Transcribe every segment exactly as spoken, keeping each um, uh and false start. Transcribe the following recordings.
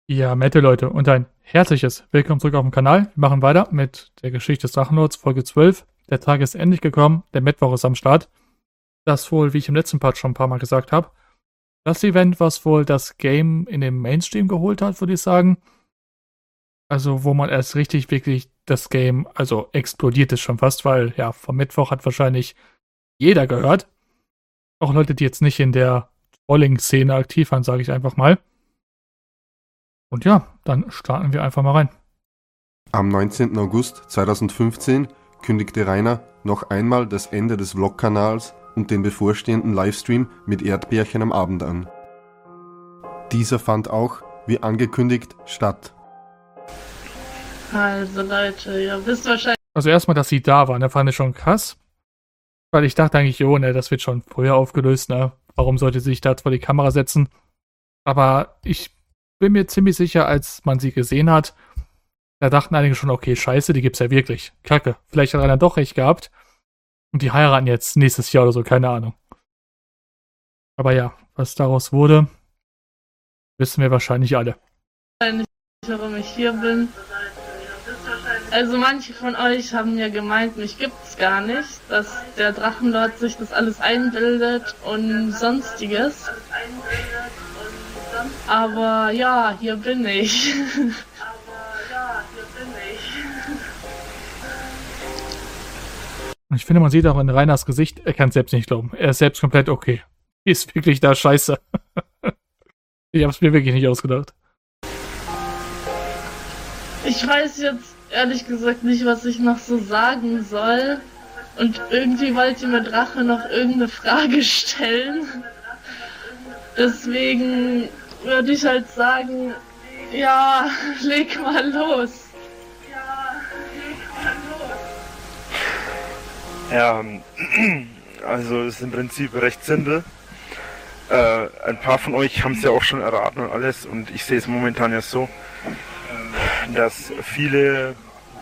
Ja, Mette Leute und ein herzliches Willkommen zurück auf dem Kanal. Wir machen weiter mit der Geschichte des Drachenlords, Folge zwölf. Der Tag ist endlich gekommen, der Mittwoch ist am Start. Das wohl, wie ich im letzten Part schon ein paar Mal gesagt habe, das Event, was wohl das Game in den Mainstream geholt hat, würde ich sagen. Also, wo man erst richtig, wirklich das Game, also explodiert ist schon fast, weil, ja, vom Mittwoch hat wahrscheinlich jeder gehört. Auch Leute, die jetzt nicht in der Trolling-Szene aktiv waren, sage ich einfach mal. Und ja, dann starten wir einfach mal rein. Am neunzehnten August zweitausendfünfzehn kündigte Rainer noch einmal das Ende des Vlog-Kanals und den bevorstehenden Livestream mit Erdbärchen am Abend an. Dieser fand auch, wie angekündigt, statt. Also Leute, ihr wisst wahrscheinlich... Also erstmal, dass sie da waren, da fand ich schon krass. Weil ich dachte eigentlich, jo, ne, das wird schon früher aufgelöst, ne? Warum sollte sie sich da vor die Kamera setzen? Aber ich bin mir ziemlich sicher, als man sie gesehen hat, da dachten einige schon, okay, scheiße, die gibt's ja wirklich. Kacke. Vielleicht hat einer doch recht gehabt. Und die heiraten jetzt nächstes Jahr oder so, keine Ahnung. Aber ja, was daraus wurde, wissen wir wahrscheinlich alle. warum ich hier bin. Also manche von euch haben ja gemeint, mich gibt's gar nicht, dass der Drachenlord sich das alles einbildet und sonstiges. Aber ja, hier bin ich. Und ich finde, man sieht auch in Rainers Gesicht, er kann es selbst nicht glauben. Er ist selbst komplett okay. Ist wirklich da scheiße. Ich hab's mir wirklich nicht ausgedacht. Ich weiß jetzt ehrlich gesagt nicht, was ich noch so sagen soll. Und irgendwie wollte mir Drache noch irgendeine Frage stellen. Deswegen würde ich halt sagen, ja, leg mal los. Ja, also es ist im Prinzip recht simpel. Äh, ein paar von euch haben es ja auch schon erraten und alles, und ich sehe es momentan ja so, dass viele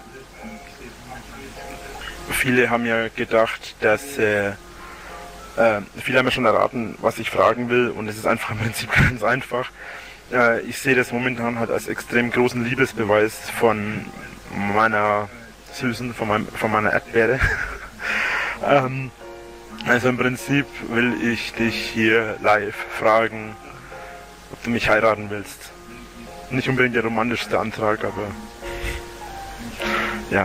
viele haben ja gedacht, dass äh, äh, viele haben ja schon erraten, was ich fragen will, und es ist einfach im Prinzip ganz einfach. Äh, ich sehe das momentan halt als extrem großen Liebesbeweis von meiner Süßen, von, meinem, von meiner Erdbeere. ähm, also im Prinzip will ich dich hier live fragen, ob du mich heiraten willst. Nicht unbedingt der romantischste Antrag, aber ja.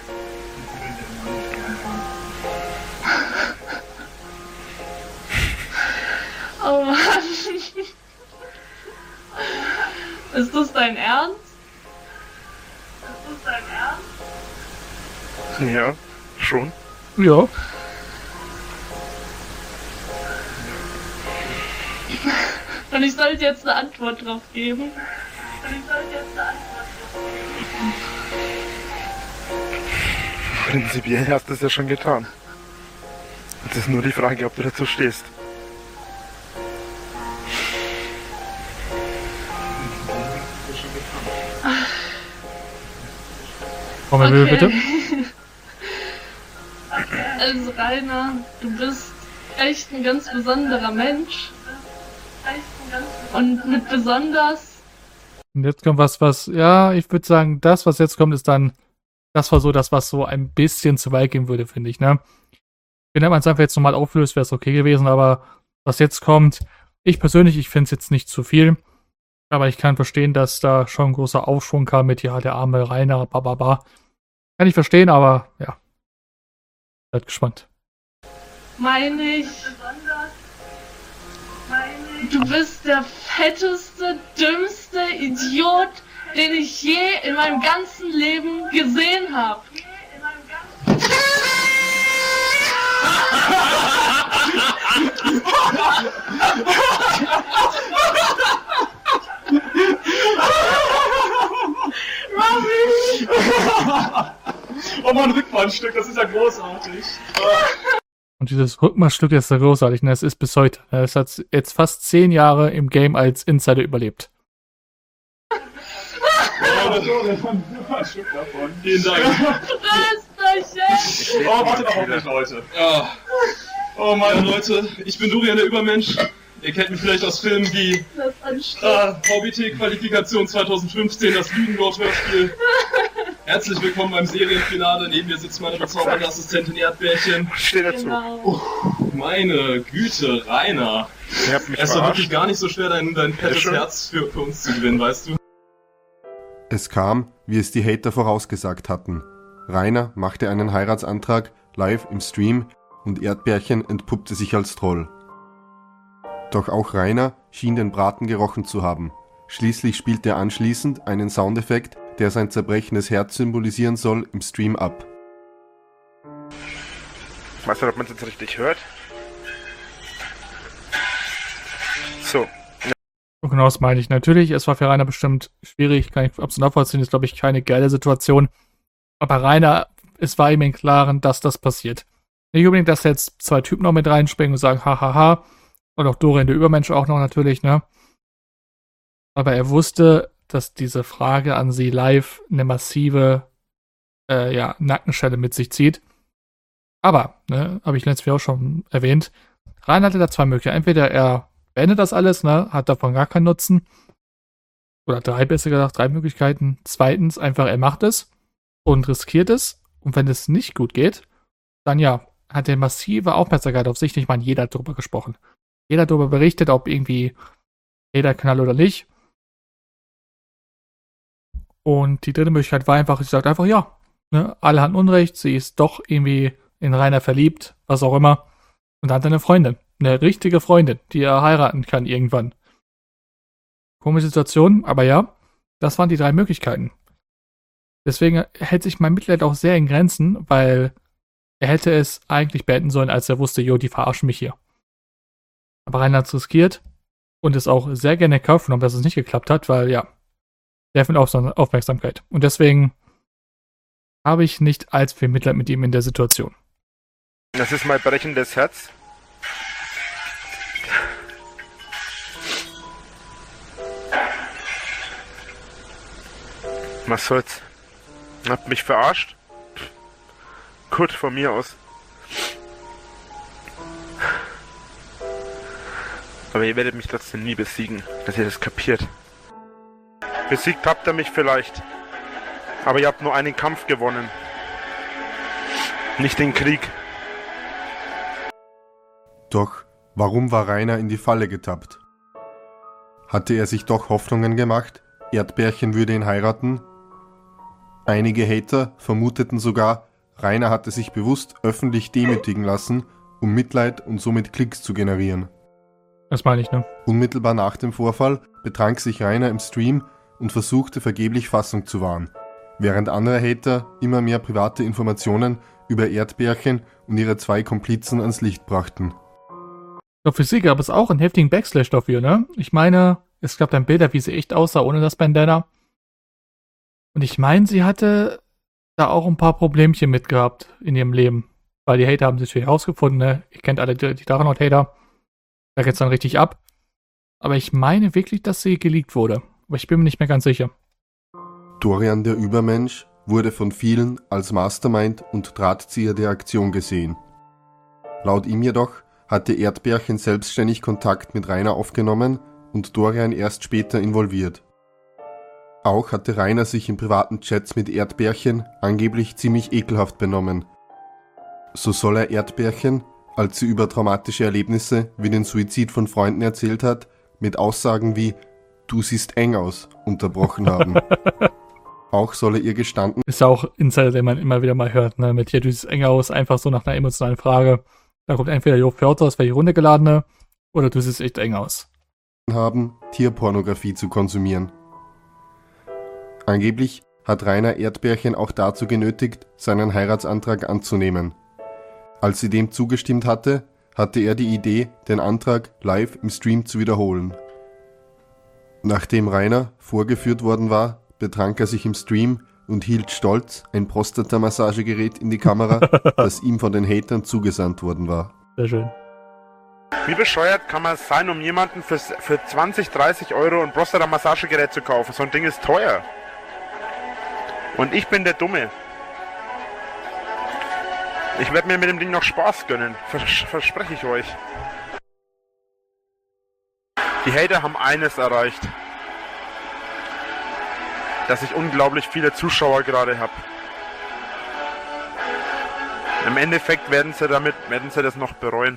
Oh Mann. Ist das dein Ernst? Ist das dein Ernst? Ja, schon. Ja. Und ich sollte jetzt eine Antwort drauf geben. Und ich sollte jetzt eine Antwort drauf geben. Prinzipiell hast du es ja schon getan. Es ist nur die Frage, ob du dazu stehst. Komm mal bitte. Also Rainer, du bist echt ein ganz besonderer Mensch. Und mit besonders... Und jetzt kommt was, was, ja, ich würde sagen, das, was jetzt kommt, ist dann, das war so das, was so ein bisschen zu weit gehen würde, finde ich, ne? Wenn man es einfach jetzt nochmal auflöst, wäre es okay gewesen, aber was jetzt kommt, ich persönlich, ich finde es jetzt nicht zu viel, aber ich kann verstehen, dass da schon ein großer Aufschwung kam mit, ja, der arme Rainer, bababa. Kann ich verstehen, aber, ja. Seid gespannt. Meine ich... Du bist der fetteste, dümmste Idiot, den ich je in meinem ganzen Leben gesehen habe. Oh Mann, Rückwärtsstück, das ist ja großartig. Und dieses Rückmarschstück ist ja großartig, ne? Es ist bis heute. Es hat jetzt fast zehn Jahre im Game als Insider überlebt. Oh, das war ein Stück davon. Vielen Dank. Rösterchen! Oh, warte noch auf mich, Leute. Ja. Oh meine Leute, ich bin Durian der Übermensch. Ihr kennt mich vielleicht aus Filmen wie Das ist anstrengend. ah, V B T-Qualifikation zweitausendfünfzehn, das Lügenlord-Hörspiel. Herzlich willkommen beim Serienfinale. Neben mir sitzt meine bezaubernde Assistentin Erdbärchen. Was steht dazu? Genau. Meine Güte, Rainer. Ihr habt mich Es war wirklich verarscht. gar nicht so schwer, dein, dein fettes schon. Herz für, für uns zu gewinnen, weißt du? Es kam, wie es die Hater vorausgesagt hatten. Rainer machte einen Heiratsantrag live im Stream und Erdbärchen entpuppte sich als Troll. Doch auch Rainer schien den Braten gerochen zu haben. Schließlich spielte er anschließend einen Soundeffekt, der sein zerbrechendes Herz symbolisieren soll, im Stream ab. Ich weiß nicht, ob man es jetzt richtig hört. So. Und genau das meine ich. Natürlich, es war für Rainer bestimmt schwierig, kann ich absolut nachvollziehen, ist glaube ich keine geile Situation. Aber Rainer, es war ihm im Klaren, dass das passiert. Nicht unbedingt, dass jetzt zwei Typen noch mit reinspringen und sagen, hahaha. Und auch Dorian der Übermensch auch noch natürlich, ne? Aber er wusste, dass diese Frage an sie live eine massive äh, ja, Nackenschelle mit sich zieht. Aber, ne, habe ich letztes Jahr auch schon erwähnt, Rainer hatte da zwei Möglichkeiten. Entweder er beendet das alles, ne, hat davon gar keinen Nutzen. Oder drei, besser gesagt, drei Möglichkeiten. Zweitens, einfach er macht es und riskiert es. Und wenn es nicht gut geht, dann ja, hat er massive Aufmerksamkeit auf sich. Ich meine, jeder hat darüber gesprochen. Jeder hat darüber berichtet, ob irgendwie jeder Kanal oder nicht. Und die dritte Möglichkeit war einfach, sie sagt einfach, ja, ne, alle hatten Unrecht, sie ist doch irgendwie in Rainer verliebt, was auch immer. Und dann hat er eine Freundin, eine richtige Freundin, die er heiraten kann irgendwann. Komische Situation, aber ja, das waren die drei Möglichkeiten. Deswegen hält sich mein Mitleid auch sehr in Grenzen, weil er hätte es eigentlich beenden sollen, als er wusste, jo, die verarschen mich hier. Aber Rainer hat es riskiert und es auch sehr gerne in Kauf genommen, dass es nicht geklappt hat, weil ja, sehr viel Aufmerksamkeit. Und deswegen habe ich nicht allzu viel Mitleid mit ihm in der Situation. Das ist mein brechendes Herz. Was soll's? Habt mich verarscht? Pff. Gut, von mir aus. Aber ihr werdet mich trotzdem nie besiegen, dass ihr das kapiert. Besiegt habt ihr mich vielleicht. Aber ihr habt nur einen Kampf gewonnen. Nicht den Krieg. Doch warum war Rainer in die Falle getappt? Hatte er sich doch Hoffnungen gemacht, Erdbärchen würde ihn heiraten? Einige Hater vermuteten sogar, Rainer hatte sich bewusst öffentlich demütigen lassen, um Mitleid und somit Klicks zu generieren. Das meine ich, ne? Unmittelbar nach dem Vorfall betrank sich Rainer im Stream und versuchte vergeblich Fassung zu wahren, während andere Hater immer mehr private Informationen über Erdbärchen und ihre zwei Komplizen ans Licht brachten. Doch für sie gab es auch einen heftigen Backslash dafür, ne? Ich meine, es gab dann Bilder, wie sie echt aussah ohne das Bandana. Und ich meine, sie hatte da auch ein paar Problemchen mitgehabt in ihrem Leben. Weil die Hater haben sich natürlich herausgefunden, ne? Ihr kennt alle die, die Drachenlord-Hater. Da geht's dann richtig ab. Aber ich meine wirklich, dass sie geleakt wurde. Aber ich bin mir nicht mehr ganz sicher. Dorian der Übermensch wurde von vielen als Mastermind und Drahtzieher der Aktion gesehen. Laut ihm jedoch hatte Erdbärchen selbstständig Kontakt mit Rainer aufgenommen und Dorian erst später involviert. Auch hatte Rainer sich in privaten Chats mit Erdbärchen angeblich ziemlich ekelhaft benommen. So soll er Erdbärchen, als sie über traumatische Erlebnisse wie den Suizid von Freunden erzählt hat, mit Aussagen wie „Du siehst eng aus“ unterbrochen haben. Auch soll er ihr gestanden Ist ja auch Insider, den man immer wieder mal hört, ne? Mit hier, du siehst eng aus, einfach so nach einer emotionalen Frage. Da kommt entweder Jo Förter, das wäre die runtergeladene, oder du siehst echt eng aus. haben, Tierpornografie zu konsumieren. Angeblich hat Rainer Erdbärchen auch dazu genötigt, seinen Heiratsantrag anzunehmen. Als sie dem zugestimmt hatte, hatte er die Idee, den Antrag live im Stream zu wiederholen. Nachdem Rainer vorgeführt worden war, betrank er sich im Stream und hielt stolz ein Prostata-Massagegerät in die Kamera, das ihm von den Hatern zugesandt worden war. Sehr schön. Wie bescheuert kann man sein, um jemanden für, für zwanzig, dreißig Euro ein Prostata-Massagegerät zu kaufen? So ein Ding ist teuer. Und ich bin der Dumme. Ich werde mir mit dem Ding noch Spaß gönnen. Vers verspreche ich euch. Die Hater haben eines erreicht. Dass ich unglaublich viele Zuschauer gerade habe. Im Endeffekt werden sie damit, werden sie das noch bereuen.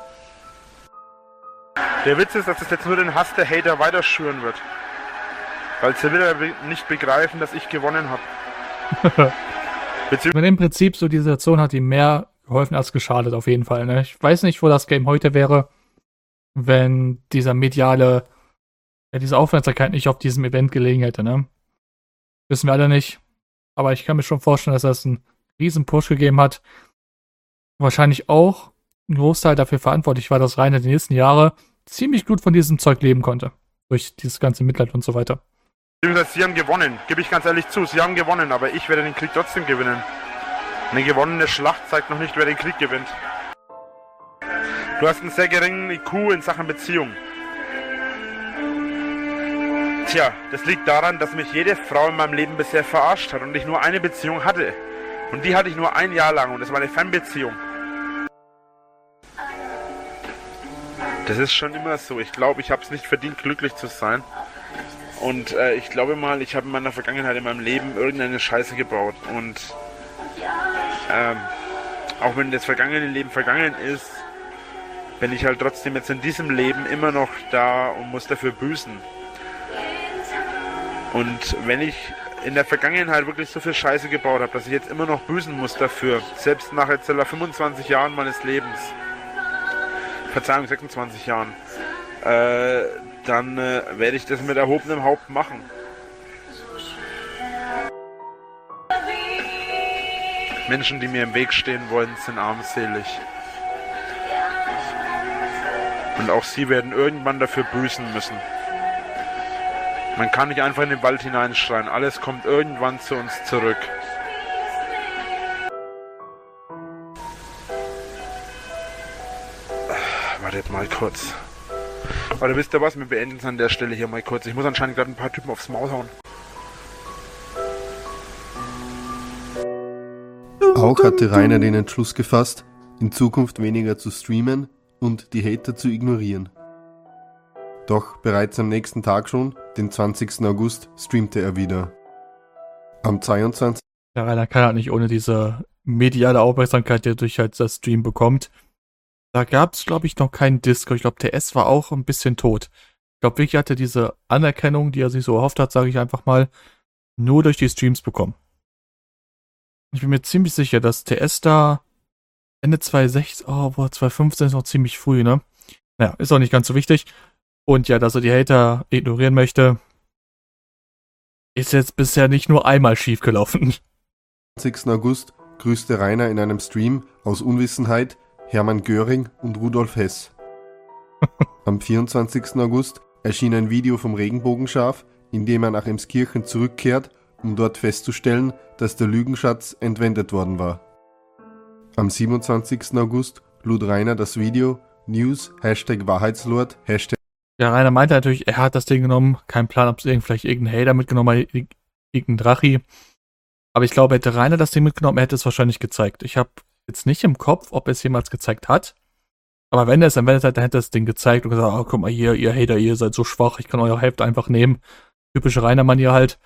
Der Witz ist, dass es jetzt nur den Hass der Hater weiter schüren wird. Weil sie wieder nicht begreifen, dass ich gewonnen habe. Wenn im Prinzip so die Situation hat ihm mehr geholfen als geschadet, auf jeden Fall. Ne? Ich weiß nicht, wo das Game heute wäre, wenn dieser mediale, ja, diese Aufmerksamkeit nicht auf diesem Event gelegen hätte. Ne? Wissen wir alle nicht. Aber ich kann mir schon vorstellen, dass das einen riesen Push gegeben hat. Wahrscheinlich auch ein Großteil dafür verantwortlich war, dass Rainer die nächsten Jahre ziemlich gut von diesem Zeug leben konnte. Durch dieses ganze Mitleid und so weiter. Sie haben gewonnen, gebe ich ganz ehrlich zu. Sie haben gewonnen, aber ich werde den Krieg trotzdem gewinnen. Eine gewonnene Schlacht zeigt noch nicht, wer den Krieg gewinnt. Du hast einen sehr geringen I Q in Sachen Beziehung. Tja, das liegt daran, dass mich jede Frau in meinem Leben bisher verarscht hat und ich nur eine Beziehung hatte. Und die hatte ich nur ein Jahr lang und das war eine Fernbeziehung. Das ist schon immer so. Ich glaube, ich habe es nicht verdient, glücklich zu sein. Und äh, ich glaube mal, ich habe in meiner Vergangenheit, in meinem Leben irgendeine Scheiße gebaut. Und ähm, auch wenn das vergangene Leben vergangen ist, bin ich halt trotzdem jetzt in diesem Leben immer noch da und muss dafür büßen. Und wenn ich in der Vergangenheit wirklich so viel Scheiße gebaut habe, dass ich jetzt immer noch büßen muss dafür, selbst nach jetzt fünfundzwanzig Jahren meines Lebens, Verzeihung, sechsundzwanzig Jahren, äh, dann äh, werde ich das mit erhobenem Haupt machen. Menschen, die mir im Weg stehen wollen, sind armselig. Und auch sie werden irgendwann dafür büßen müssen. Man kann nicht einfach in den Wald hineinschreien. Alles kommt irgendwann zu uns zurück. Wartet mal kurz. Warte, wisst ihr was? Wir beenden es an der Stelle hier mal kurz. Ich muss anscheinend gerade ein paar Typen aufs Maul hauen. Auch hatte Rainer den Entschluss gefasst, in Zukunft weniger zu streamen und die Hater zu ignorieren. Doch bereits am nächsten Tag schon, den zwanzigsten August, streamte er wieder. Am zweiundzwanzigsten Ja, Rainer kann halt nicht ohne diese mediale Aufmerksamkeit, die er durch halt das Stream bekommt. Da gab es, glaube ich, noch keinen Disco. Ich glaube, T S war auch ein bisschen tot. Ich glaube, Vicky hatte diese Anerkennung, die er sich so erhofft hat, sage ich einfach mal, nur durch die Streams bekommen. Ich bin mir ziemlich sicher, dass T S da Ende zwanzig sechzehn, oh, boah, zwanzig fünfzehn ist noch ziemlich früh, ne? Naja, ist auch nicht ganz so wichtig. Und ja, dass er die Hater ignorieren möchte, ist jetzt bisher nicht nur einmal schief gelaufen. Am zwanzigsten August grüßte Rainer in einem Stream aus Unwissenheit Hermann Göring und Rudolf Hess. Am vierundzwanzigsten August erschien ein Video vom Regenbogenschaf, in dem er nach Emskirchen zurückkehrt, um dort festzustellen, dass der Lügenschatz entwendet worden war. Am siebenundzwanzigsten August lud Rainer das Video News, Hashtag Wahrheitslord, Hashtag Ja, Rainer meinte natürlich, er hat das Ding genommen, kein Plan, ob es irgend, vielleicht irgendein Hater mitgenommen hat, irgendein Drachi. Aber ich glaube, hätte Rainer das Ding mitgenommen, er hätte es wahrscheinlich gezeigt. Ich habe jetzt nicht im Kopf, ob er es jemals gezeigt hat. Aber wenn er es entwendet hat, dann hätte er das Ding gezeigt und gesagt, oh, guck mal hier, ihr Hater, ihr seid so schwach, ich kann eure Hälfte einfach nehmen. Typische Rainer-Manier halt.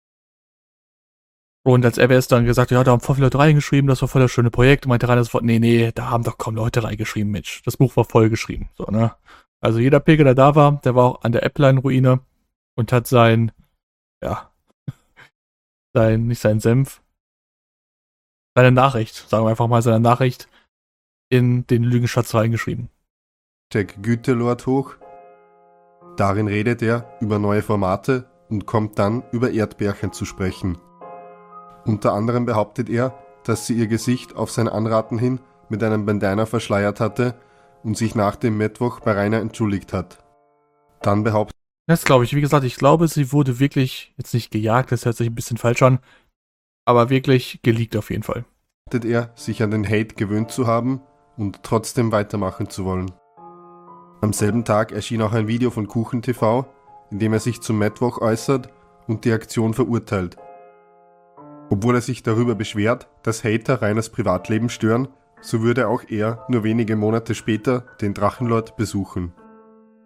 Und als R W S dann gesagt, ja, da haben voll viele Leute reingeschrieben, das war voll das schöne Projekt. Und meinte Rainer sofort, nee, nee, da haben doch kaum Leute reingeschrieben, Mensch. Das Buch war voll geschrieben. So, ne? Also jeder Pegel, der da war, der war auch an der Appline-Ruine und hat sein, ja, sein, nicht sein Senf, seine Nachricht, sagen wir einfach mal, seine Nachricht in den Lügenschatz reingeschrieben. Gütelord hoch. Darin redet er über neue Formate und kommt dann über Erdbärchen zu sprechen. Unter anderem behauptet er, dass sie ihr Gesicht auf sein Anraten hin mit einem Bandana verschleiert hatte und sich nach dem Mittwoch bei Rainer entschuldigt hat. Dann behauptet Das glaube ich, wie gesagt, ich glaube, sie wurde wirklich, jetzt nicht gejagt, das hört sich ein bisschen falsch an, aber wirklich geleakt auf jeden Fall. er, sich an den Hate gewöhnt zu haben und trotzdem weitermachen zu wollen. Am selben Tag erschien auch ein Video von KuchenTV, in dem er sich zum Mittwoch äußert und die Aktion verurteilt. Obwohl er sich darüber beschwert, dass Hater Rainers Privatleben stören, so würde auch er nur wenige Monate später den Drachenlord besuchen.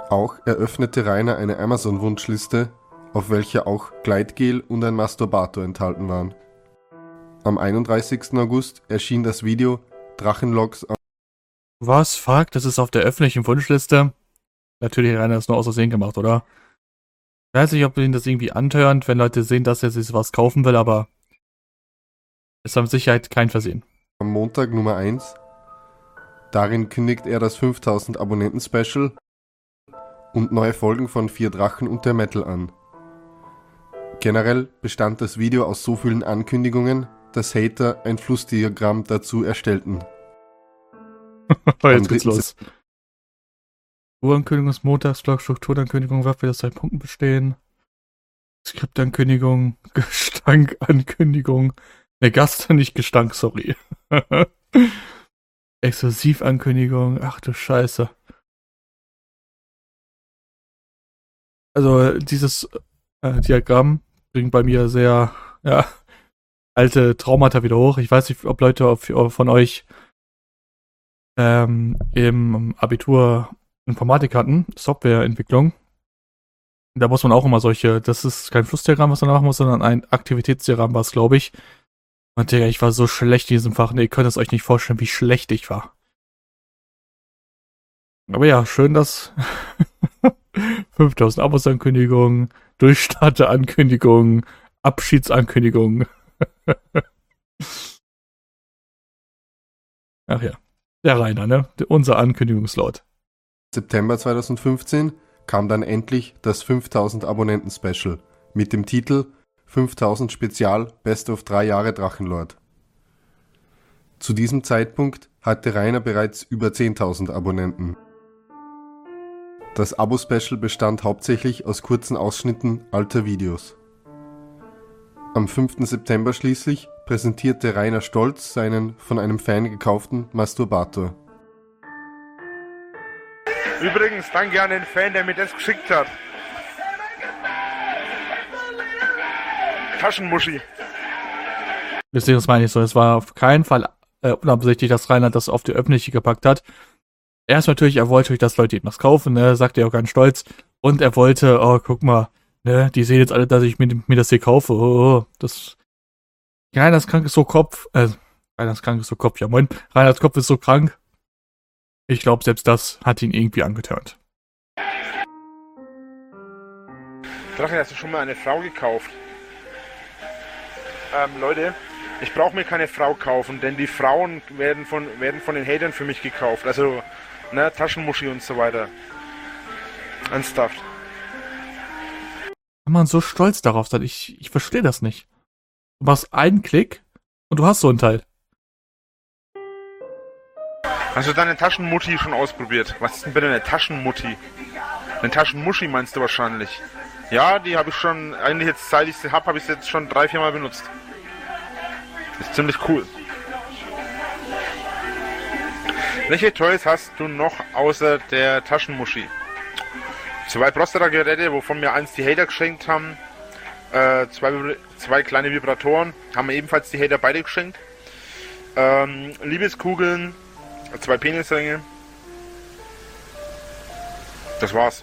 Auch eröffnete Rainer eine Amazon-Wunschliste, auf welcher auch Gleitgel und ein Masturbator enthalten waren. Am einunddreißigsten August erschien das Video Drachenlogs am Was? Fuck, das ist auf der öffentlichen Wunschliste? Natürlich hat Rainer das nur aus Versehen gemacht, oder? Ich weiß nicht, ob ihn das irgendwie antörnt, wenn Leute sehen, dass er sich was kaufen will, aber ist mit Sicherheit kein Versehen. Montag Nummer eins. Darin kündigt er das fünftausend Abonnenten-Special und neue Folgen von Vier Drachen und der Metal an. Generell bestand das Video aus so vielen Ankündigungen, dass Hater ein Flussdiagramm dazu erstellten. Jetzt geht's los. Urankündigung ist Montagsblock, Strukturankündigung, Waffe aus drei Punkten bestehen. Skriptankündigung, Gestankankündigung. Ne, Gast, nicht Gestank, sorry. Exklusivankündigung, ach du Scheiße. Also dieses äh, Diagramm bringt bei mir sehr, ja, alte Traumata wieder hoch. Ich weiß nicht, ob Leute auf, von euch ähm, im Abitur Informatik hatten, Softwareentwicklung. Da muss man auch immer solche, das ist kein Flussdiagramm, was man machen muss, sondern ein Aktivitätsdiagramm war es, glaube ich. Und Digga, ich war so schlecht in diesem Fach. Ne, ihr könnt es euch nicht vorstellen, wie schlecht ich war. Aber ja, schön, dass fünftausend Abos-Ankündigungen, Durchstarter-Ankündigungen, Abschiedsankündigungen. Ach ja, der Rainer, ne? Unser Ankündigungslaut. September zweitausendfünfzehn kam dann endlich das fünftausend Abonnenten-Special mit dem Titel fünftausend Spezial Best of drei Jahre Drachenlord. Zu diesem Zeitpunkt hatte Rainer bereits über zehntausend Abonnenten. Das Abo-Special bestand hauptsächlich aus kurzen Ausschnitten alter Videos. Am fünften September schließlich präsentierte Rainer stolz seinen von einem Fan gekauften Masturbator. Übrigens, danke an den Fan, der mir das geschickt hat. Taschenmuschi. Wisst ihr, das meine ich so. Es war auf keinen Fall äh, unabsichtlich, dass Rainer das auf die Öffentliche gepackt hat. Erst natürlich, er wollte, dass Leute ihm das kaufen, ne, sagt er auch ganz stolz. Und er wollte, oh, guck mal, ne, die sehen jetzt alle, dass ich mir, mir das hier kaufe. Oh, das. Reiners krank ist so Kopf. Äh, Reiners krank ist so Kopf, ja moin. Reiners Kopf ist so krank. Ich glaube, selbst das hat ihn irgendwie angetörnt. Drache, hast du schon mal eine Frau gekauft? Ähm, Leute, ich brauche mir keine Frau kaufen, denn die Frauen werden von, werden von den Hatern für mich gekauft. Also, ne, Taschenmuschi und so weiter. Ernsthaft. Wenn man so stolz darauf sein, ich, ich verstehe das nicht. Du machst einen Klick und du hast so ein Teil. Hast du deine Taschenmutti schon ausprobiert? Was ist denn bitte eine Taschenmutti? Eine Taschenmuschi meinst du wahrscheinlich. Ja, die habe ich schon, eigentlich jetzt, seit ich sie habe, habe ich sie jetzt schon drei, vier Mal benutzt. Ist ziemlich cool. Welche Toys hast du noch außer der Taschenmuschi? Zwei Prostata-Geräte, wovon mir eins die Hater geschenkt haben. Äh, zwei, zwei kleine Vibratoren, haben mir ebenfalls die Hater beide geschenkt. Ähm, Liebeskugeln, zwei Penisringe. Das war's.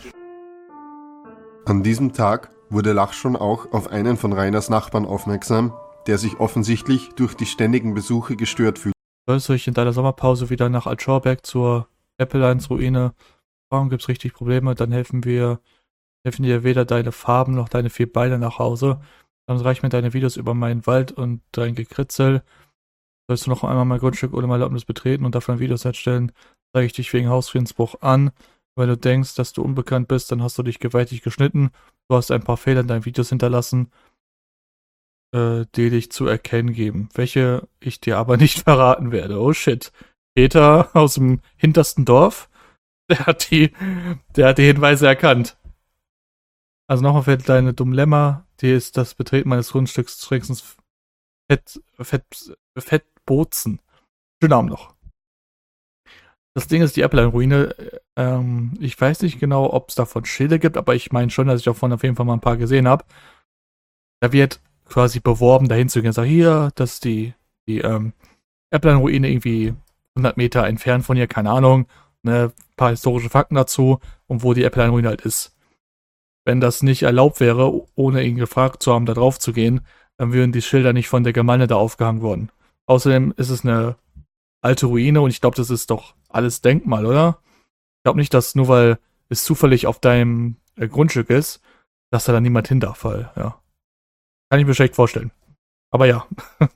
An diesem Tag wurde Lachschon auch auf einen von Rainers Nachbarn aufmerksam, der sich offensichtlich durch die ständigen Besuche gestört fühlt. Sollst du dich in deiner Sommerpause wieder nach Altschorberg zur Appelines Ruine? Warum gibt's richtig Probleme? Dann helfen wir, helfen dir weder deine Farben noch deine vier Beine nach Hause. Dann reicht mir deine Videos über meinen Wald und dein Gekritzel. Sollst du noch einmal mein Grundstück ohne meine Erlaubnis betreten und davon Videos erstellen, zeige ich dich wegen Hausfriedensbruch an. Wenn du denkst, dass du unbekannt bist, dann hast du dich gewaltig geschnitten. Du hast ein paar Fehler in deinen Videos hinterlassen, äh, die dich zu erkennen geben, welche ich dir aber nicht verraten werde. Oh shit. Peter aus dem hintersten Dorf, der hat die, der hat die Hinweise erkannt. Also nochmal für deine Dilemma, die ist das Betreten meines Grundstücks wenigstens Fett, Fett, Fettbozen. Schönen Namen noch. Das Ding ist, die Appleline-Ruine, ähm, ich weiß nicht genau, ob es davon Schilder gibt, aber ich meine schon, dass ich davon auf jeden Fall mal ein paar gesehen habe. Da wird quasi beworben, dahin zu gehen und sagen, hier, das ist die, die ähm, Appleline-Ruine irgendwie hundert Meter entfernt von hier, keine Ahnung. ne, ein paar historische Fakten dazu und wo die Apple-Ruine halt ist. Wenn das nicht erlaubt wäre, ohne ihn gefragt zu haben, da drauf zu gehen, dann würden die Schilder nicht von der Gemeinde da aufgehangen worden. Außerdem ist es eine alte Ruine und ich glaube, das ist doch alles Denkmal, oder? Ich glaube nicht, dass nur weil es zufällig auf deinem äh, Grundstück ist, dass da dann niemand hin darf, weil, ja. Kann ich mir schlecht vorstellen. Aber ja.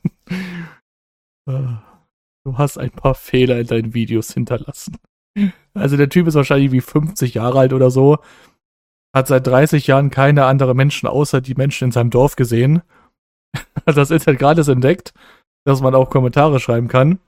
Du hast ein paar Fehler in deinen Videos hinterlassen. Also der Typ ist wahrscheinlich wie fünfzig Jahre alt oder so, hat seit dreißig Jahren keine anderen Menschen außer die Menschen in seinem Dorf gesehen, hat das Internet gerade entdeckt, dass man auch Kommentare schreiben kann.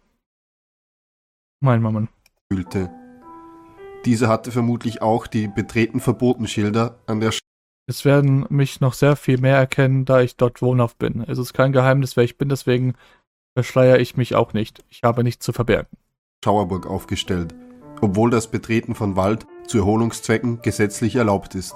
Mein Mann. Fühlte. Diese hatte vermutlich auch die Betreten-Verboten-Schilder an der Sch Es werden mich noch sehr viel mehr erkennen, da ich dort wohnhaft bin. Es ist kein Geheimnis, wer ich bin, deswegen verschleiere ich mich auch nicht. Ich habe nichts zu verbergen. Schauerburg aufgestellt, obwohl das Betreten von Wald zu Erholungszwecken gesetzlich erlaubt ist.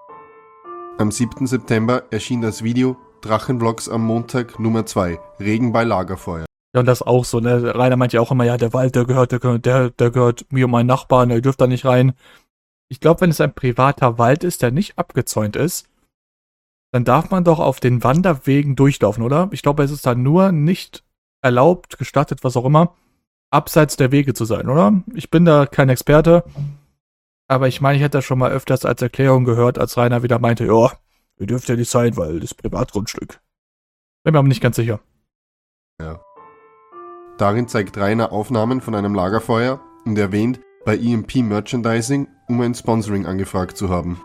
Am siebten September erschien das Video Drachenvlogs am Montag Nummer zwei, Regen bei Lagerfeuer. Ja, und das auch so, ne? Rainer meint ja auch immer, ja, der Wald, der gehört, der gehört, der, der gehört mir und meinen Nachbarn, der dürft da nicht rein. Ich glaube, wenn es ein privater Wald ist, der nicht abgezäunt ist, dann darf man doch auf den Wanderwegen durchlaufen, oder? Ich glaube, es ist dann nur nicht erlaubt, gestattet, was auch immer, abseits der Wege zu sein, oder? Ich bin da kein Experte, aber ich meine, ich hätte das schon mal öfters als Erklärung gehört, als Rainer wieder meinte, ja, ihr dürft ja nicht sein, weil das ist Privatgrundstück. Bin mir aber nicht ganz sicher. Ja. Darin zeigt Rainer Aufnahmen von einem Lagerfeuer und erwähnt, bei E M P Merchandising um ein Sponsoring angefragt zu haben.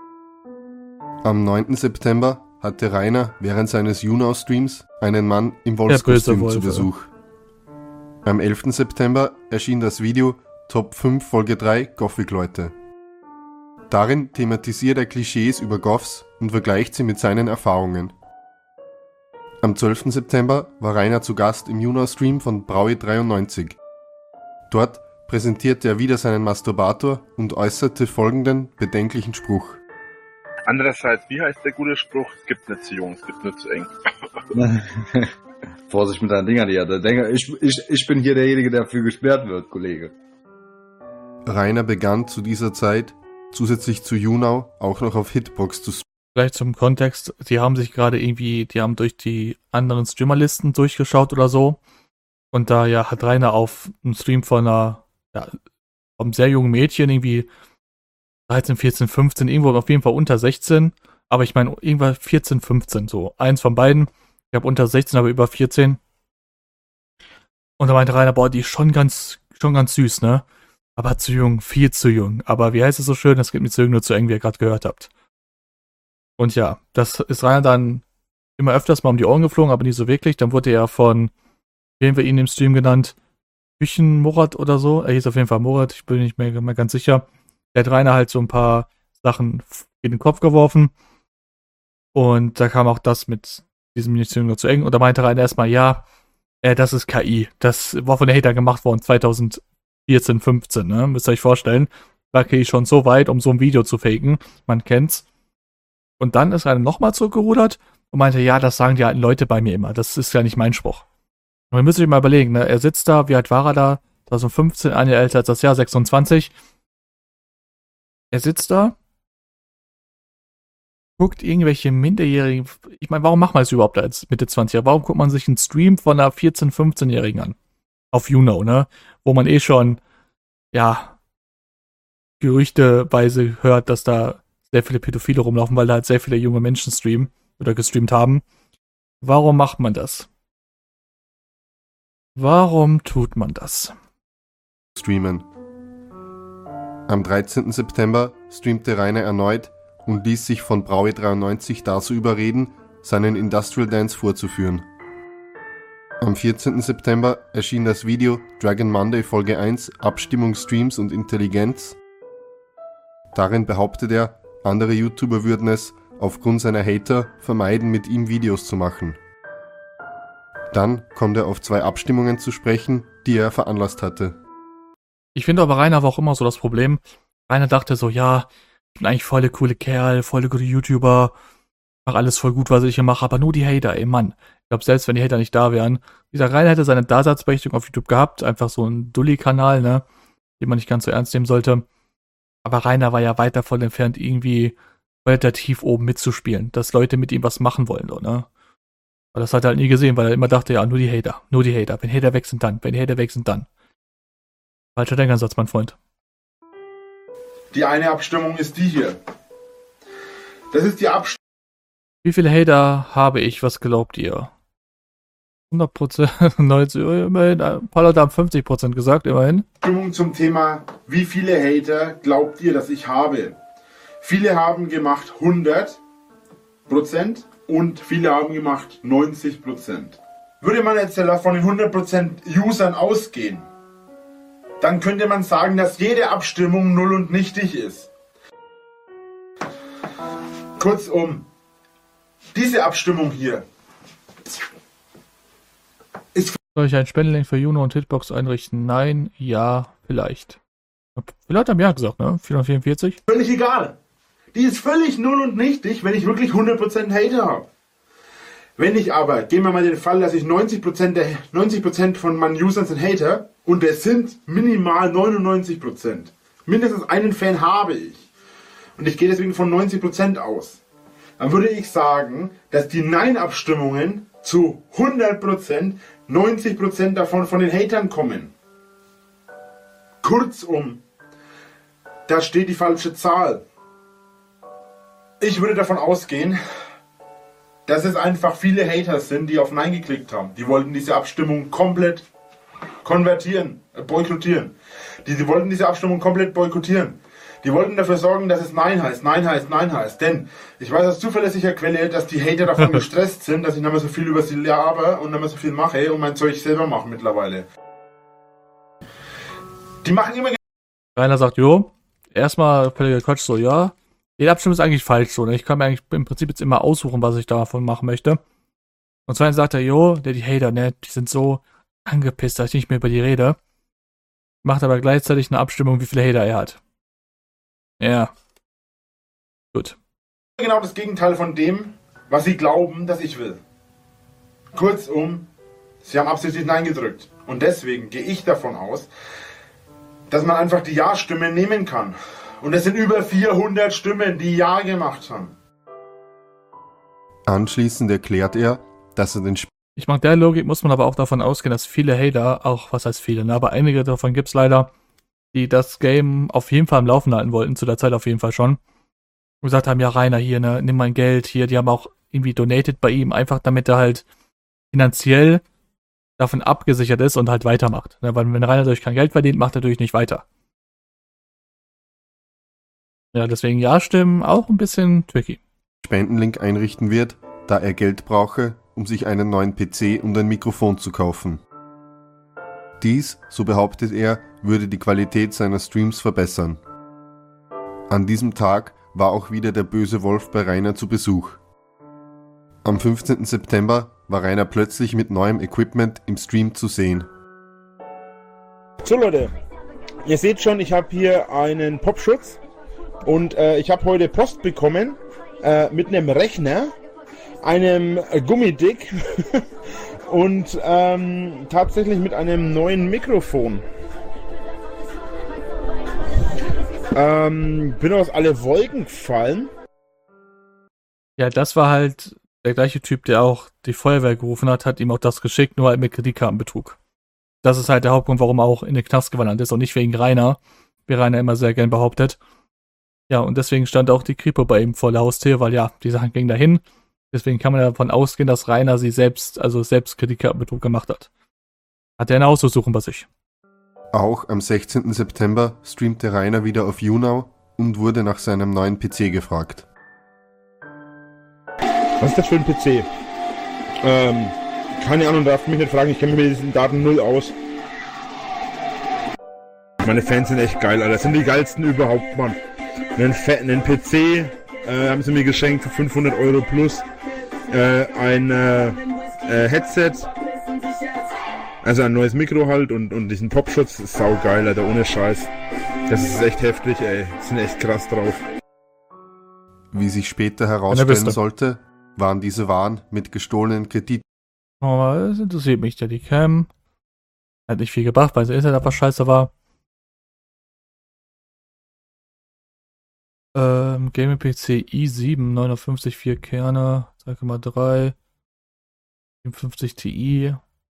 Am neunten September hatte Rainer während seines YouNow-Streams einen Mann im Wolfskostüm Wolf, zu Besuch. Ja. Am elften September erschien das Video Top fünf Folge drei Gothic-Leute. Darin thematisiert er Klischees über Goths und vergleicht sie mit seinen Erfahrungen. Am zwölften September war Rainer zu Gast im YouNow-Stream von Braui dreiundneunzig. Dort präsentierte er wieder seinen Masturbator und äußerte folgenden bedenklichen Spruch. Andererseits, wie heißt der gute Spruch? Es gibt nicht zu jung, es gibt nur zu eng. Vorsicht mit deinen Dingern, ja. Ich, ich, ich bin hier derjenige, der dafür gesperrt wird, Kollege. Rainer begann zu dieser Zeit, zusätzlich zu YouNow, auch noch auf Hitbox zu streamen. Vielleicht zum Kontext, die haben sich gerade irgendwie, die haben durch die anderen Streamerlisten durchgeschaut oder so. Und da ja hat Rainer auf einem Stream von einer, ja, vom sehr jungen Mädchen irgendwie dreizehn, vierzehn, fünfzehn, irgendwo auf jeden Fall unter sechzehn. Aber ich meine, irgendwann vierzehn, fünfzehn, so. Eins von beiden. Ich habe unter sechzehn, aber über vierzehn. Und da meinte Rainer, boah, die ist schon ganz, schon ganz süß, ne? Aber zu jung, viel zu jung. Aber wie heißt es so schön? Es gibt nicht zu jung, nur zu eng, wie ihr gerade gehört habt. Und ja, das ist Rainer dann immer öfters mal um die Ohren geflogen, aber nicht so wirklich. Dann wurde er von, wie haben wir ihn im Stream genannt, Küchen Murat oder so. Er hieß auf jeden Fall Murat, ich bin nicht mehr, mehr ganz sicher. Der hat Rainer halt so ein paar Sachen in den Kopf geworfen. Und da kam auch das mit diesem nicht zu jung, nur zu eng. Und da meinte Rainer erstmal, ja, äh, das ist K I. Das war von der Hater gemacht worden zweitausendvierzehn, fünfzehn, ne? Müsst ihr euch vorstellen. War K I schon so weit, um so ein Video zu faken. Man kennt's. Und dann ist Rainer nochmal zurückgerudert und meinte, ja, das sagen die alten Leute bei mir immer. Das ist ja nicht mein Spruch. Und ihr müsst euch mal überlegen, ne? Er sitzt da, wie alt war er da? zweitausendfünfzehn, ein Jahr älter als das Jahr, sechsundzwanzig. Er sitzt da, guckt irgendwelche Minderjährigen. Ich meine, warum macht man das überhaupt als Mitte zwanziger? Warum guckt man sich einen Stream von einer vierzehn-, fünfzehnjährigen an? Auf YouNow, ne? Wo man eh schon, ja, gerüchteweise hört, dass da sehr viele Pädophile rumlaufen, weil da halt sehr viele junge Menschen streamen oder gestreamt haben. Warum macht man das? Warum tut man das? Streamen. Am dreizehnten September streamte Rainer erneut und ließ sich von Braui dreiundneunzig dazu überreden, seinen Industrial Dance vorzuführen. Am vierzehnten September erschien das Video Dragon Monday Folge eins Abstimmung, Streams und Intelligenz. Darin behauptet er, andere YouTuber würden es, aufgrund seiner Hater, vermeiden, mit ihm Videos zu machen. Dann kommt er auf zwei Abstimmungen zu sprechen, die er veranlasst hatte. Ich finde aber, Rainer war auch immer so das Problem. Rainer dachte so, ja, ich bin eigentlich voll der coole Kerl, voll der gute YouTuber, mach alles voll gut, was ich hier mache, aber nur die Hater, ey Mann. Ich glaube, selbst wenn die Hater nicht da wären, dieser Rainer hätte seine Daseinsberechtigung auf YouTube gehabt, einfach so ein Dulli-Kanal, ne? die man nicht ganz so ernst nehmen sollte. Aber Rainer war ja weit davon entfernt, irgendwie qualitativ oben mitzuspielen, dass Leute mit ihm was machen wollen, so, ne? Aber das hat er halt nie gesehen, weil er immer dachte, ja, nur die Hater, nur die Hater. Wenn Hater weg sind, dann. Wenn Hater weg sind, dann. Falscher Denkansatz, mein Freund. Die eine Abstimmung ist die hier. Das ist die Abstimmung. Wie viele Hater habe ich? Was glaubt ihr? hundert Prozent, neunzig, immerhin, ein paar Leute haben fünfzig Prozent gesagt, immerhin. Abstimmung zum Thema, wie viele Hater glaubt ihr, dass ich habe? Viele haben gemacht hundert Prozent und viele haben gemacht neunzig Prozent. Würde man jetzt von den hundert Prozent Usern ausgehen, dann könnte man sagen, dass jede Abstimmung null und nichtig ist. Kurzum, diese Abstimmung hier ist... Soll ich einen Spendenlink für Juno und Hitbox einrichten? Nein, ja, vielleicht. Viele Leute haben ja gesagt, ne? vierhundertvierundvierzig? Völlig egal. Die ist völlig null und nichtig, wenn ich wirklich hundert Prozent Hater habe. Wenn ich aber, gehen wir mal den Fall, dass ich neunzig Prozent, der, neunzig Prozent von meinen Usern sind Hater und es sind minimal neunundneunzig Prozent. Mindestens einen Fan habe ich. Und ich gehe deswegen von neunzig Prozent aus. Dann würde ich sagen, dass die Nein-Abstimmungen zu hundert Prozent, neunzig Prozent davon von den Hatern kommen. Kurzum, da steht die falsche Zahl. Ich würde davon ausgehen, dass es einfach viele Hater sind, die auf Nein geklickt haben. Die wollten diese Abstimmung komplett konvertieren, äh, boykottieren. Die, die wollten diese Abstimmung komplett boykottieren. Die wollten dafür sorgen, dass es Nein heißt, Nein heißt, Nein heißt. Denn ich weiß aus zuverlässiger Quelle, dass die Hater davon gestresst sind, dass ich nicht mehr so viel über sie laber und nicht mehr so viel mache und mein Zeug selber mache mittlerweile. Die machen immer... Rainer sagt, jo, erstmal völliger Quatsch, so, ja. Die Abstimmung ist eigentlich falsch, so, ne? Ich kann mir eigentlich im Prinzip jetzt immer aussuchen, was ich davon machen möchte. Und zweitens sagt er, jo, der, die Hater, ne, die sind so angepisst, dass ich nicht mehr über die rede. Macht aber gleichzeitig eine Abstimmung, wie viele Hater er hat. Ja. Gut. Genau das Gegenteil von dem, was sie glauben, dass ich will. Kurzum, sie haben absichtlich Nein gedrückt. Und deswegen gehe ich davon aus, dass man einfach die Ja-Stimme nehmen kann. Und es sind über vierhundert Stimmen, die Ja gemacht haben. Anschließend erklärt er, dass er den Sp Ich mag der Logik, muss man aber auch davon ausgehen, dass viele Hater, auch was heißt viele, ne, aber einige davon gibt's leider, die das Game auf jeden Fall am Laufen halten wollten, zu der Zeit auf jeden Fall schon. Und gesagt haben, ja Rainer, hier, ne, nimm mein Geld, hier, die haben auch irgendwie donated bei ihm, einfach damit er halt finanziell davon abgesichert ist und halt weitermacht. Ne, weil wenn Rainer dadurch kein Geld verdient, macht er natürlich nicht weiter. Ja, deswegen Ja-Stimmen auch ein bisschen tricky. Spendenlink einrichten wird, da er Geld brauche, um sich einen neuen P C und ein Mikrofon zu kaufen. Dies, so behauptet er, würde die Qualität seiner Streams verbessern. An diesem Tag war auch wieder der böse Wolf bei Rainer zu Besuch. Am fünfzehnten September war Rainer plötzlich mit neuem Equipment im Stream zu sehen. So Leute, ihr seht schon, ich habe hier einen Popschutz und äh, ich habe heute Post bekommen äh, mit einem Rechner, einem Gummidick und ähm, tatsächlich mit einem neuen Mikrofon. Ähm, bin aus alle Wolken gefallen. Ja, das war halt der gleiche Typ, der auch die Feuerwehr gerufen hat, hat ihm auch das geschickt, nur halt mit Kreditkartenbetrug. Das ist halt der Hauptgrund, warum er auch in den Knast gewandert ist und nicht wegen Rainer, wie Rainer immer sehr gern behauptet. Ja, und deswegen stand auch die Kripo bei ihm vor der Haustür, weil ja, die Sachen gingen dahin. Deswegen kann man davon ausgehen, dass Rainer sie selbst, also selbst Kreditkartenbetrug gemacht hat. Hat er eine Hausdurchsuchung bei sich. Auch am sechzehnten September streamte Rainer wieder auf YouNow und wurde nach seinem neuen P C gefragt. Was ist das für ein P C? Ähm, keine Ahnung, darf mich nicht fragen, ich kenne mich mit diesen Daten null aus. Meine Fans sind echt geil, Alter. Das sind die geilsten überhaupt, Mann. Einen fetten P C äh, haben sie mir geschenkt für fünfhundert Euro plus. Äh, ein äh, äh, Headset. Also ein neues Mikro halt und, und diesen Popschutz. Ist saugeil, Alter, ohne Scheiß. Das ist echt heftig, ey. Die sind echt krass drauf. Wie sich später herausstellen sollte, waren diese Waren mit gestohlenen Krediten. Aber das interessiert mich, der die Cam. Hat nicht viel gebracht, weil das Internet einfach scheiße war. Ähm, Gaming P C i sieben, neunhundertfünfzig, vier Kerne, zwei Komma drei, siebenundfünfzig Ti.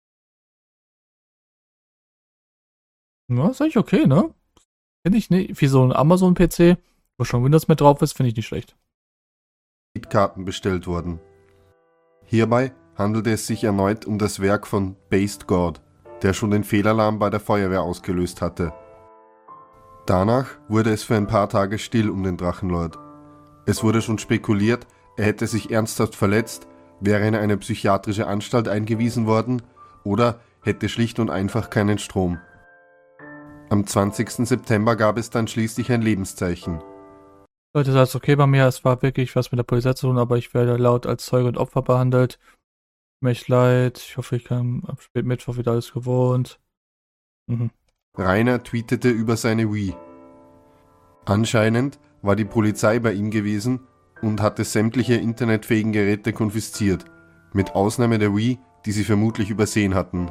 Ja, ist eigentlich okay, ne? Finde ich nicht. Wie so ein Amazon-P C, wo schon Windows mit drauf ist, finde ich nicht schlecht. Karten bestellt worden. Hierbei handelte es sich erneut um das Werk von Based God, der schon den Fehlalarm bei der Feuerwehr ausgelöst hatte. Danach wurde es für ein paar Tage still um den Drachenlord. Es wurde schon spekuliert, er hätte sich ernsthaft verletzt, wäre in eine psychiatrische Anstalt eingewiesen worden oder hätte schlicht und einfach keinen Strom. Am zwanzigsten September gab es dann schließlich ein Lebenszeichen. Leute, das ist okay bei mir, es war wirklich was mit der Polizei zu tun, aber ich werde laut als Zeuge und Opfer behandelt. Mir echt leid, ich hoffe, ich kann am späten Mittwoch wieder alles gewohnt. Mhm. Rainer tweetete über seine Wii. Anscheinend war die Polizei bei ihm gewesen und hatte sämtliche internetfähigen Geräte konfisziert, mit Ausnahme der Wii, die sie vermutlich übersehen hatten.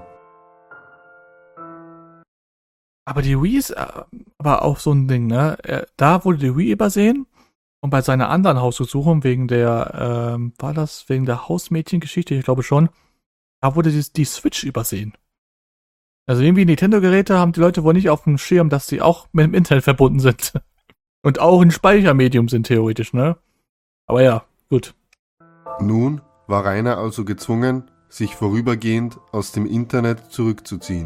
Aber die Wii ist äh, aber auch so ein Ding, ne? Er, da wurde die Wii übersehen und bei seiner anderen Hausdurchsuchung wegen der, ähm, war das wegen der Hausmädchengeschichte, ich glaube schon, da wurde die, die Switch übersehen. Also irgendwie Nintendo-Geräte haben die Leute wohl nicht auf dem Schirm, dass sie auch mit dem Internet verbunden sind. Und auch ein Speichermedium sind theoretisch, ne? Aber ja, gut. Nun war Rainer also gezwungen, sich vorübergehend aus dem Internet zurückzuziehen.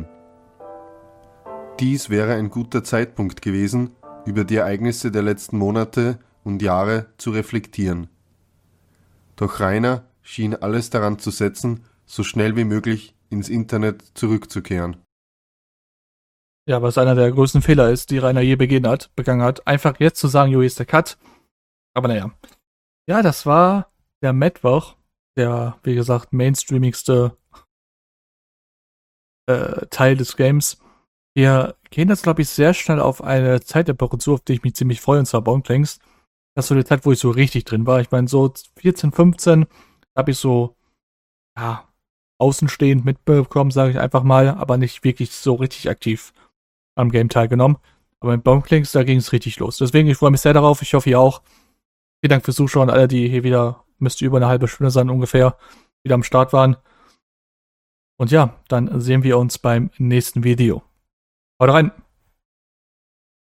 Dies wäre ein guter Zeitpunkt gewesen, über die Ereignisse der letzten Monate und Jahre zu reflektieren. Doch Rainer schien alles daran zu setzen, so schnell wie möglich ins Internet zurückzukehren. Ja, was einer der größten Fehler ist, die Rainer je begangen hat, begangen hat. Einfach jetzt zu sagen, jo, hier ist der Cut. Aber naja. Ja, das war der Mittwoch, der, wie gesagt, mainstreamigste äh, Teil des Games. Wir gehen jetzt, glaube ich, sehr schnell auf eine Zeitepoche zu, auf die ich mich ziemlich freue, und zwar Boundclanks. Das ist so die Zeit, wo ich so richtig drin war. Ich meine, so vierzehn, fünfzehn habe ich so, ja, außenstehend mitbekommen, sage ich einfach mal, aber nicht wirklich so richtig aktiv am Game teilgenommen. Aber mit Boundclanks, da ging es richtig los. Deswegen, ich freue mich sehr darauf. Ich hoffe, ihr auch. Vielen Dank fürs Zuschauen. Alle, die hier wieder, müsste über eine halbe Stunde sein ungefähr, wieder am Start waren. Und ja, dann sehen wir uns beim nächsten Video. Haut rein!